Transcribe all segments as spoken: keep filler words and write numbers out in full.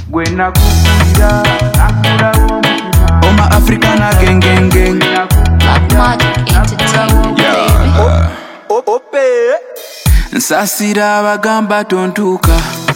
Gwena kukira nakula omutima. Oh my African gang gang gang. Black Magic Entertainment, baby. Ope. Nsasira abagamba tontuuka.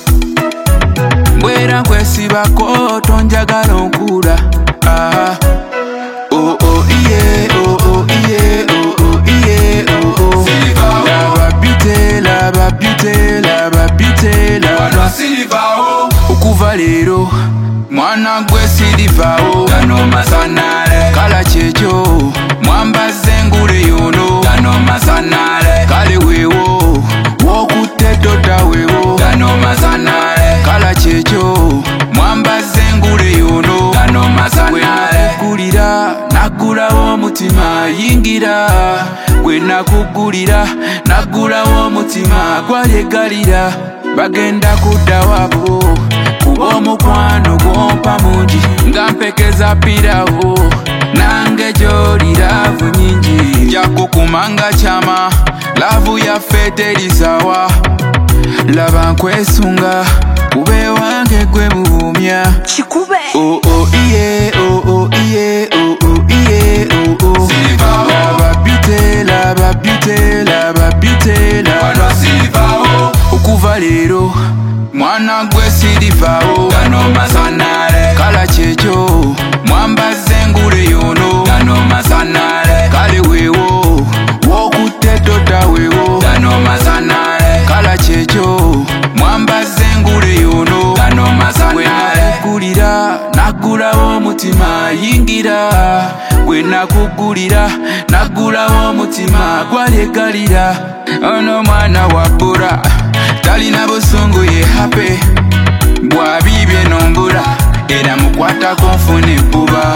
Mbwera nkwesibako tonjagala onkula. Ah. Oh oh yeah, oh oh yeah, oh oh yeah, oh oh. Laba beauty, laba beauty, laba beauty, laba. Okuva leero mwana gwe sirivaawo. Gano masanale kala kyekyo mwambaze engule yono. Gano masanale kale weewo wokutte dodda weewo. Gano masanale kala kyekyo mwambaze engule yono. Gano masanale kugulira nagulawo omutima yingira. Gwe nakugulira nagulawo omutima gwalegalira. Bagenda kudda wabo kuba omukwano gwompa mungi nga mpekeza pirawo. Nange gy'oli laavu nyingi njakukumanga kyama. Laavu yaffe teri sawa. Laba nkwesunga kube wange gwe buumya. Kikube. Oh oh iye, oh oh iye, oh oh iye, oh oh. Laba beauty, laba beauty, laba beauty, laba. Okuva leero mwana gwe sirivaawo. Gano masanale kala kyekyo mwambaze engule yono. Gano masanale kale weewo wokutte dodda weewo. Gano masanale kala kyekyo mwambaze engule yono. Gano masanale nakugulira nagulawo omutima yingira. Gwe nakugulira nagulawo omutima gwalegalira. Ono mwana wa bbula talina busungu ye happy. Bw'abibye nombula era mukwatako nfuna ebbuba.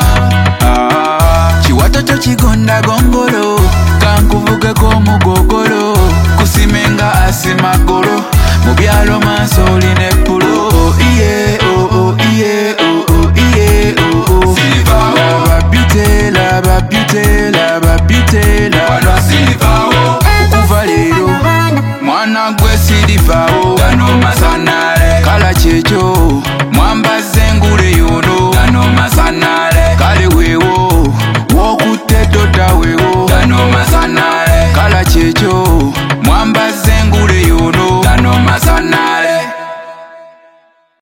Ah, kiwato kyo kigonda gongolo kankuvugeko omugogolo. Kusimenga asimagolo mu byalo manso olina eppulo. Oh iye, oh oh iye, oh oh iye, oh oh. Laba beauty, laba beauty, laba beauty, laba.